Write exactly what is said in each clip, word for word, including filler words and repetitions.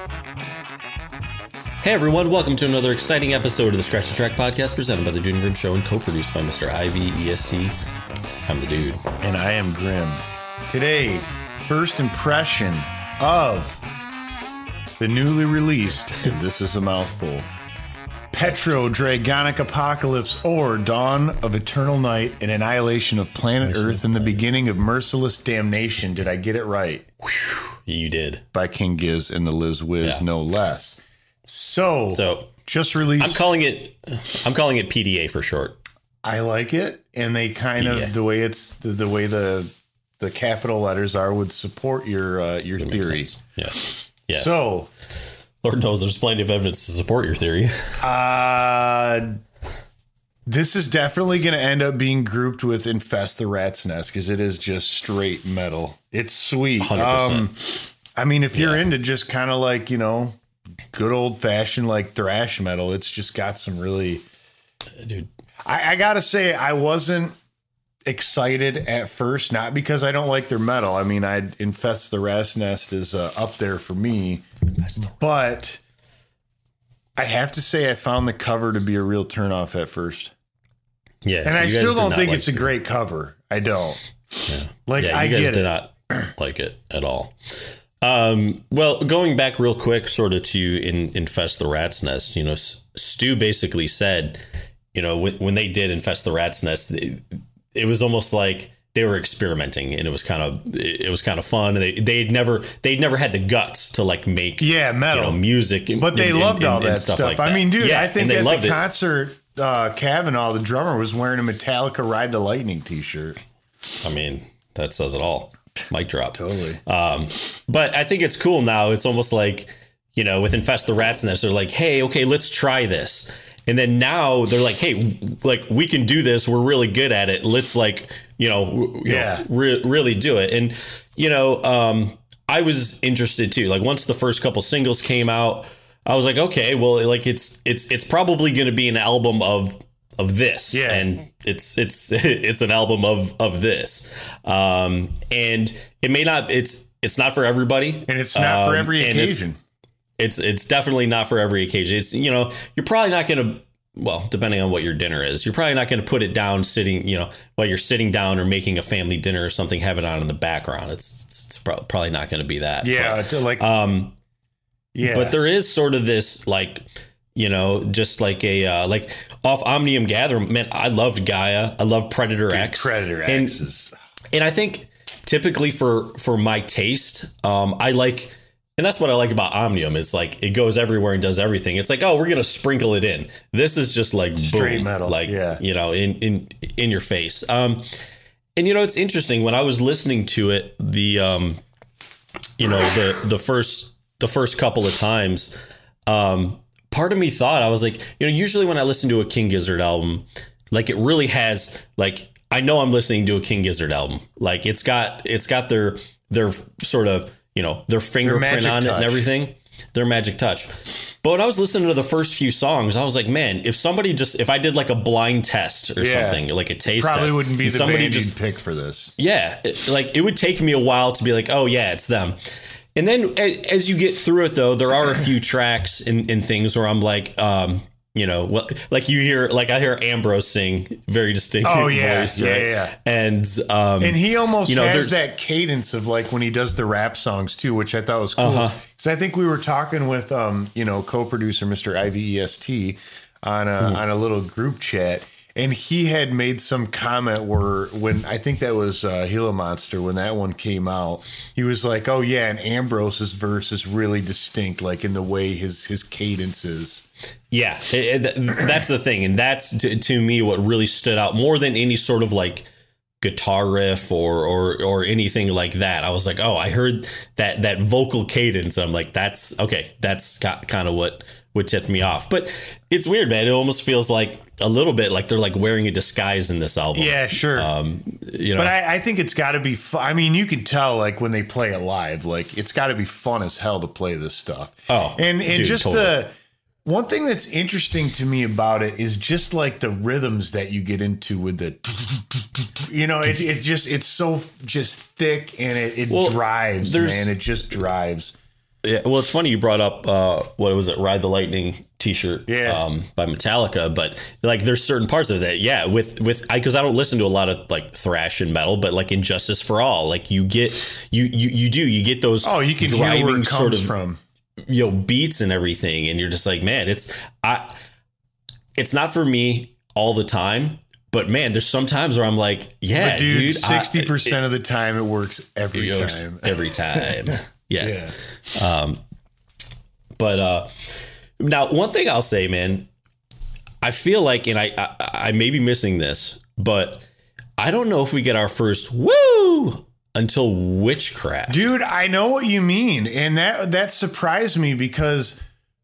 Hey everyone, welcome to another exciting episode of the Scratch the Track podcast presented by the Dude and Grim Show and co-produced by Mister I V E S T. I'm the Dude. And I am Grim. Today, first impression of the newly released, and this is a mouthful, Petro Dragonic Apocalypse or Dawn of Eternal Night and Annihilation of Planet Earth and the Beginning of Merciless Damnation. Did I get it right? You did. By King Giz and the Liz Wiz, Yeah. no less. So, So just released. I'm calling it. I'm calling it P D A for short. I like it, and they kind P D A. of the way it's the, the way the the capital letters are would support your uh, your That makes theory. sense. Yeah. Yeah. So, Lord knows there's plenty of evidence to support your theory. uh, this is definitely going to end up being grouped with Infest the Rat's Nest because it is just straight metal. It's sweet. one hundred percent. Um, I mean, if you're Yeah. into just kind of like, you know, good old fashioned like thrash metal, it's just got some really. Dude. I, I gotta say, I wasn't excited at first, not because I don't like their metal. I mean, I'd Infest the Rat's Nest is uh, up there for me, but I have to say I found the cover to be a real turnoff at first. Yeah. And I you guys still did don't not think like it's a great cover. I don't. Yeah. Like, yeah, I you guys get did it. not like it at all. Um, well, going back real quick, sort of to in, Infest the Rat's Nest, you know, S- Stu basically said, you know, when, when they did Infest the Rat's Nest, it, it was almost like they were experimenting, and it was kind of it was kind of fun. And they they'd never they'd never had the guts to like make Yeah, metal you know, music, and, But they and, loved and, all and that stuff. stuff. Like I that. mean, dude, yeah, I think and they at loved the it. concert, uh, Kavanaugh, the drummer, was wearing a Metallica Ride the Lightning t-shirt. I mean, that says it all. Mic drop. Totally. Um, but I think it's cool now. It's almost like, you know, with Infest the Rat's Nest, they're like, hey, okay, let's try this. And then now they're like, hey, like, we can do this. We're really good at it. Let's like, you know, you Yeah. know, re- really do it. And, you know, um, I was interested too. Like once the first couple singles came out, I was like, okay, well, like it's it's it's probably going to be an album of of this. Yeah. And it's it's it's an album of of this. Um, and it may not it's it's not for everybody. And it's not for Um, every and it's- occasion. It's it's definitely not for every occasion. It's, you know, you're probably not going to, well, depending on what your dinner is, you're probably not going to put it down sitting, you know, while you're sitting down or making a family dinner or something, have it on in the background. It's it's, it's pro- probably not going to be that. Yeah, But, like um, yeah. but there is sort of this like, you know, just like a uh, like off Omnium Gatherum. Man, I loved Gaia. I love Predator Dude, X. Predator and, X is. And I think typically for for my taste, um, I like. And that's what I like about Omnium. It's like it goes everywhere and does everything. It's like, oh, we're gonna sprinkle it in. This is just like Straight boom, metal, like yeah. you know, in in in your face. Um, and you know, it's interesting when I was listening to it, the um, you know, the the first the first couple of times, um, part of me thought I was like, you know, usually when I listen to a King Gizzard album, like it really has like I know I'm listening to a King Gizzard album. Like it's got it's got their their sort of. You know, their fingerprint on it touch. and everything, their magic touch. But when I was listening to the first few songs, I was like, man, if somebody just, if I did like a blind test or Yeah. something, like a taste Probably test, wouldn't be and the somebody band just, you'd pick for this. yeah, it- like it would take me a while to be like, oh yeah, it's them. And then a- as you get through it though, there are a few tracks and, and things where I'm like, um, you know, well, like you hear, like I hear Ambrose sing very distinct Oh, yeah. voice, Yeah, right? yeah. And, um, And he almost you know, has there's- that cadence of like when he does the rap songs too, which I thought was cool. Uh-huh. So I think we were talking with, um, you know, co-producer Mister I V E S T on a Mm-hmm. on a little group chat, and he had made some comment where when I think that was uh, Gila Monster when that one came out, he was like, "Oh yeah, and Ambrose's verse is really distinct, like in the way his his cadence is." Yeah, it, it, that's the thing. And that's to, to me what really stood out more than any sort of like guitar riff or or or anything like that. I was like, oh, I heard that that vocal cadence. I'm like, that's okay. That's kind of what what tipped me off. But it's weird, man. It almost feels like a little bit like they're like wearing a disguise in this album. Yeah, sure. Um, you know, But I, I think it's got to be fun. I mean, you can tell like when they play it live, like it's got to be fun as hell to play this stuff. Oh, and and dude, just totally. the one thing that's interesting to me about it is just like the rhythms that you get into with the, you know, it, it's just it's so just thick and it, it Well, drives, there's- man. It just drives. Yeah, well, it's funny you brought up uh, what was it, "Ride the Lightning" T-shirt, Yeah. um, by Metallica. But like, there's certain parts of that, yeah. With with because I, I don't listen to a lot of like thrash and metal, but like Injustice for All, like you get you you you do you get those Oh, you can hear where driving it comes sort of from. you know beats and everything, and you're just like, man, it's I. It's not for me all the time, but man, there's some times where I'm like, yeah, But dude, dude, sixty percent of the time it works every It goes time. every time. Yes. Um, but uh, now, one thing I'll say, man, I feel like, and I, I, I may be missing this, but I don't know if we get our first woo until Witchcraft. Dude, I know what you mean, and that that surprised me because,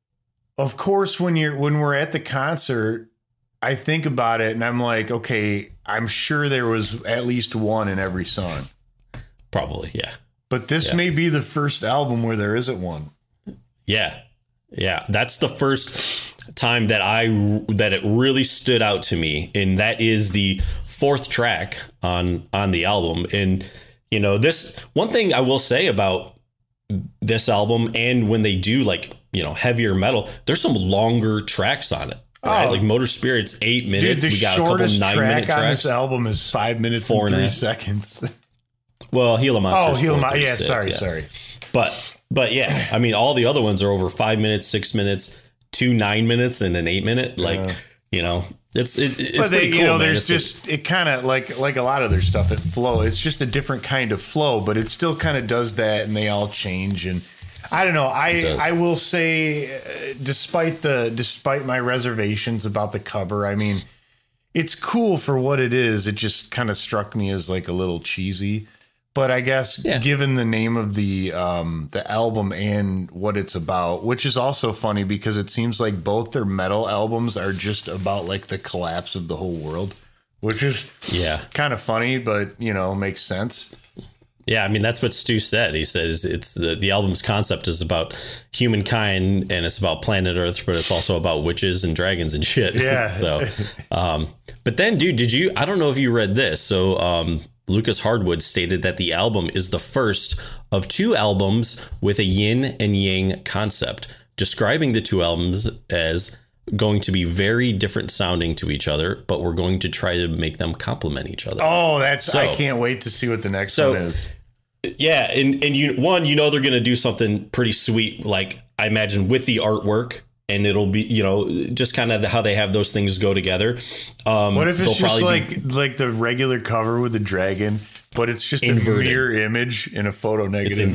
of course, when you're when we're at the concert, I think about it and I'm like, okay, I'm sure there was at least one in every song. Probably, yeah. But this Yeah. may be the first album where there isn't one. Yeah. Yeah. That's the first time that I that it really stood out to me. And that is the fourth track on on the album. And, you know, this one thing I will say about this album, and when they do like, you know, heavier metal, there's some longer tracks on it. Right? Oh. Like Motor Spirit's eight minutes. Dude, the We got a couple shortest nine track minute on tracks. this album is five minutes Four and and a three half. seconds. Well, Gila Monster. Oh, Heal My. Yeah, sorry, sorry. But but yeah, I mean, all the other ones are over five minutes, six minutes, two nine minutes, and an eight minute. Like, Yeah. you know, it's it, it's But they, pretty cool. you know, man. there's It's just it kind of like like a lot of their stuff. It flow. It's just a different kind of flow, but it still kind of does that, and they all change. And I don't know. I does. I will say, uh, despite the despite my reservations about the cover, I mean, it's cool for what it is. It just kind of struck me as like a little cheesy. But I guess Yeah. given the name of the um, the album and what it's about, which is also funny because it seems like both their metal albums are just about like the collapse of the whole world, which is yeah, kind of funny, but you know, makes sense. yeah. I mean, that's what Stu said. He says it's the the album's concept is about humankind and it's about planet Earth, but it's also about witches and dragons and shit. Yeah. so, um, but then, dude, did you? I don't know if you read this. So, um. Lucas Hardwood stated that the album is the first of two albums with a yin and yang concept, describing the two albums as going to be very different sounding to each other, but we're going to try to make them complement each other. Oh, that's So- I can't wait to see what the next So- one is. Yeah, and and you one, you know they're going to do something pretty sweet, like I imagine with the artwork, and it'll be, you know, just kind of how they have those things go together. Um, What if they'll it's just probably like like the regular cover with the dragon, but it's just Inverted. a mirror image in a photo It's negative?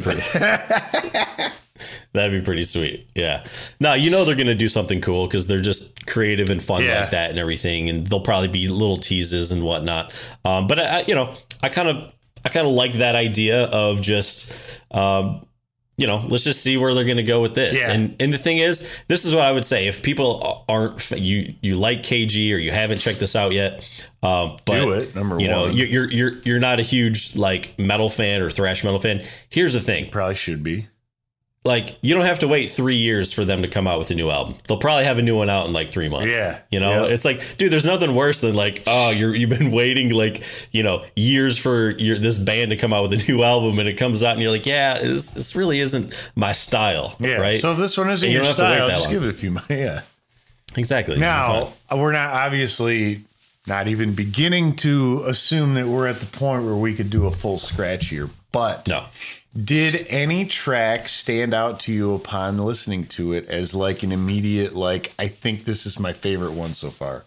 inverted. That'd be pretty sweet. Yeah. Now, you know, they're going to do something cool because they're just creative and fun Yeah. like that and everything. And there'll probably be little teases and whatnot. Um, but, I, I- you know, I kind of I kind of like that idea of just, um, you know, let's just see where they're going to go with this. Yeah. And and the thing is, this is what I would say. If people aren't, you you like K G or you haven't checked this out yet, um, but, Do it, number you know, one. you're, you're, you're, you're not a huge like metal fan or thrash metal fan. Here's the thing. Probably should be. Like, you don't have to wait three years for them to come out with a new album. They'll probably have a new one out in like three months. Yeah. You know, Yeah. it's like, dude, there's nothing worse than like, oh, you're, you've been waiting like, you know, years for your, this band to come out with a new album, and it comes out and you're like, yeah, this, this really isn't my style. Yeah. Right. So if this one isn't And you your don't have to wait style, that just long. give it a few months. Yeah. Exactly. Now, we're not obviously not even beginning to assume that we're at the point where we could do a full scratch here. But No. did any track stand out to you upon listening to it as like an immediate, like, I think this is my favorite one so far?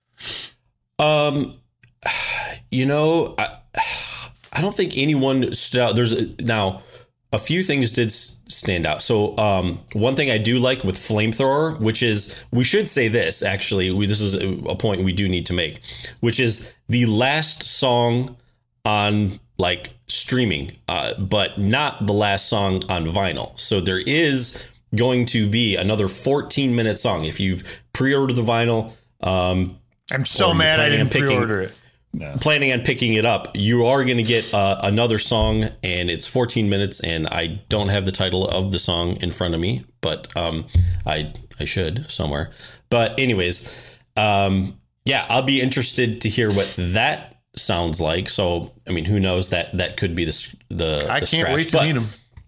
Um, you know, I, I don't think anyone stood out. There's a, now a few things did s- stand out. So, um, one thing I do like with Flamethrower, which is, we should say this actually, we, this is a, a point we do need to make, which is the last song on like streaming, uh, but not the last song on vinyl. So there is going to be another fourteen minute song. If you've pre-ordered the vinyl, um, I'm so Or mad I planning on didn't picking- pre-order it. No. planning on picking it up, you are going to get uh, another song, and it's fourteen minutes, and I don't have the title of the song in front of me, but um, I I should somewhere. But anyways, um, yeah, I'll be interested to hear what that sounds like. So, I mean, who knows, that that could be the the I the can't scratch. wait to but, meet him.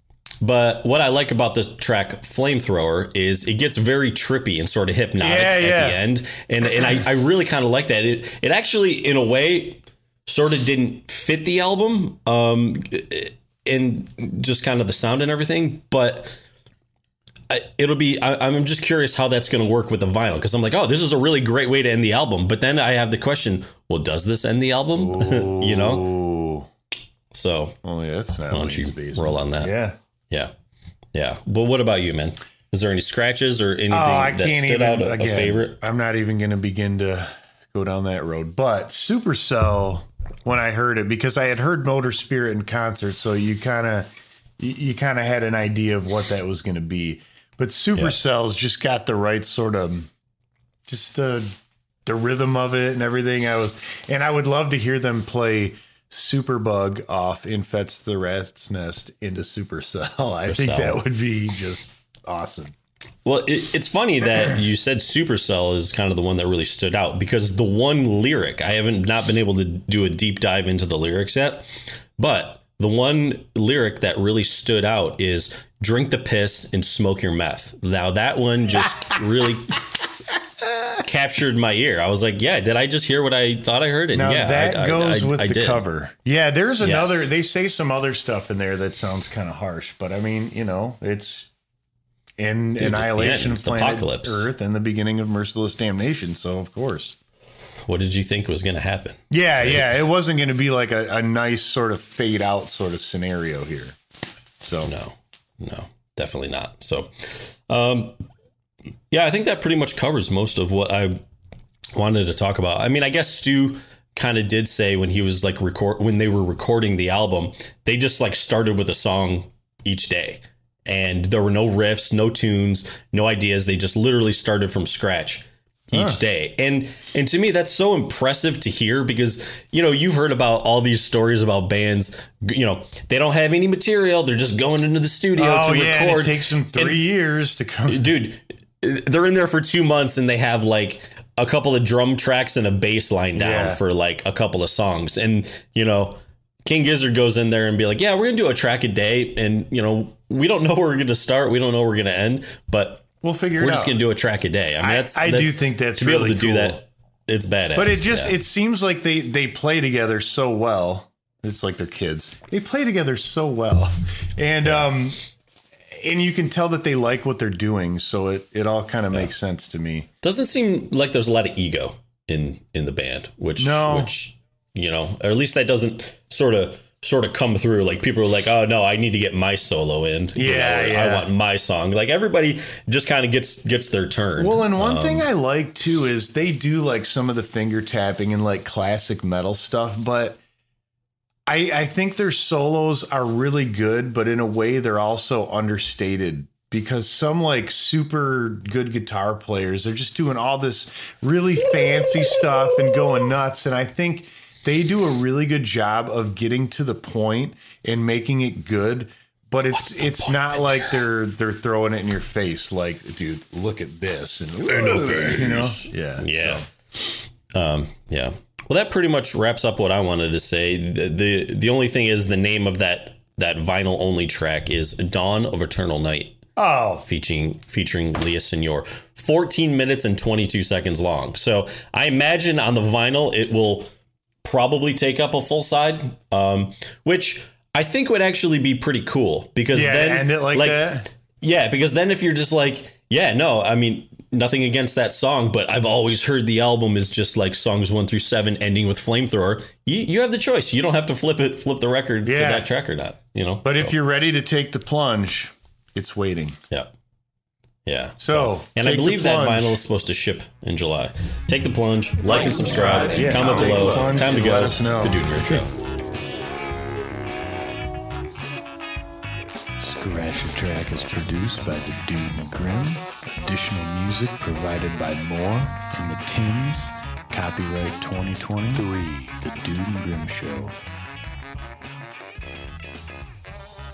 But what I like about the track Flamethrower is it gets very trippy and sort of hypnotic Yeah, at yeah. the end. And and I, I really kind of like that. It it actually, in a way, sort of didn't fit the album, um, and just kind of the sound and everything. But I, it'll be, I, I'm just curious how that's going to work with the vinyl, because I'm like, oh, this is a really great way to end the album. But then I have the question, well, does this end the album? You know? Ooh. So Oh, yeah, that's not why don't you Wayne's roll on that? Yeah. Yeah. Yeah. But what about you, man? Is there any scratches or anything Oh, I that can't stood even, out, a, again, a favorite? I'm not even going to begin to go down that road. But Supercell, when I heard it, because I had heard Motor Spirit in concert, so you kind of you, you kind of had an idea of what that was going to be. But Supercell's just got the right sort of, just the the rhythm of it and everything. I was, and I would love to hear them play Superbug off Infests the Rat's Nest into Supercell. I think Supercell. that would be just awesome. Well, it, it's funny that you said Supercell is kind of the one that really stood out, because the one lyric, I haven't not been able to do a deep dive into the lyrics yet, but the one lyric that really stood out is drink the piss and smoke your meth. Now that one just really captured my ear. I was like, yeah, did I just hear what I thought I heard? And Now yeah, that I, I, goes I, with I the did. cover. Yeah, there's another, Yes. they say some other stuff in there that sounds kind of harsh, but I mean, you know, it's in Dude, it's the Annihilation end. of It's the Planet apocalypse. Earth and the beginning of Merciless Damnation. So, of course. What did you think was going to happen? Yeah, yeah. It wasn't going to be like a, a nice sort of fade out sort of scenario here. So, No, no, definitely not. So, um, yeah, I think that pretty much covers most of what I wanted to talk about. I mean, I guess Stu kind of did say when he was like record when they were recording the album, they just like started with a song each day, and there were no riffs, no tunes, no ideas. They just literally started from scratch each Huh. day. And and to me, that's so impressive to hear, because, you know, you've heard about all these stories about bands, you know, they don't have any material. They're just going into the studio oh, to yeah, and record. it takes them three And- years to come. Dude, they're in there for two months and they have like a couple of drum tracks and a bass line down Yeah. for like a couple of songs. And, you know, King Gizzard goes in there and be like, yeah, we're going to do a track a day. And, you know, we don't know where we're going to start. We don't know where we're going to end, but We'll figure we're it just out. going to do a track a day. I mean, I- that's, I do that's- think that's to be able really to do cool. that. It's badass. But it just, yeah. it seems like they, they play together so well. It's like they're kids. They play together so well. And, um, and you can tell that they like what they're doing. So it, it all kind of makes sense to me. Doesn't seem like there's a lot of ego in in the band, which No. which you know, or at least that doesn't sort of sort of come through. Like people are like, oh no, I need to get my solo in. You Yeah, know, or, yeah. I want my song. Like everybody just kind of gets gets their turn. Well, and one Um, thing I like too is they do like some of the finger tapping and like classic metal stuff, but I I think their solos are really good, but in a way they're also understated, because some like super good guitar players are just doing all this really fancy stuff and going nuts, and I think they do a really good job of getting to the point and making it good. But it's it's not like they're they're throwing it in your face like, dude, look at this, and you know, yeah, yeah. so. Um, yeah. Well, that pretty much wraps up what I wanted to say. The, the the only thing is the name of that that vinyl only track is Dawn of Eternal Night, Oh, featuring featuring Leah Senor. fourteen minutes and twenty-two seconds long. So I imagine on the vinyl it will probably take up a full side, um, which I think would actually be pretty cool, because yeah, then end it like, that. yeah, because then if you're just like, yeah, no, I mean, nothing against that song, but I've always heard the album is just like songs one through seven ending with Flamethrower. You you have the choice. You don't have to flip it, flip the record to Yeah. that track or not, you know? But So, if you're ready to take the plunge, it's waiting. yeah. Yeah. So, And I take the believe that plunge. vinyl is supposed to ship in July. Take the plunge, like and subscribe, Yeah, comment take the below. plunge Time to and go. let us know. The Dude Nerd Show. Scratch a Track is produced by The Dude and Grim. Additional music provided by Moore and the Tims. Copyright twenty twenty-three. The Dude and Grim Show.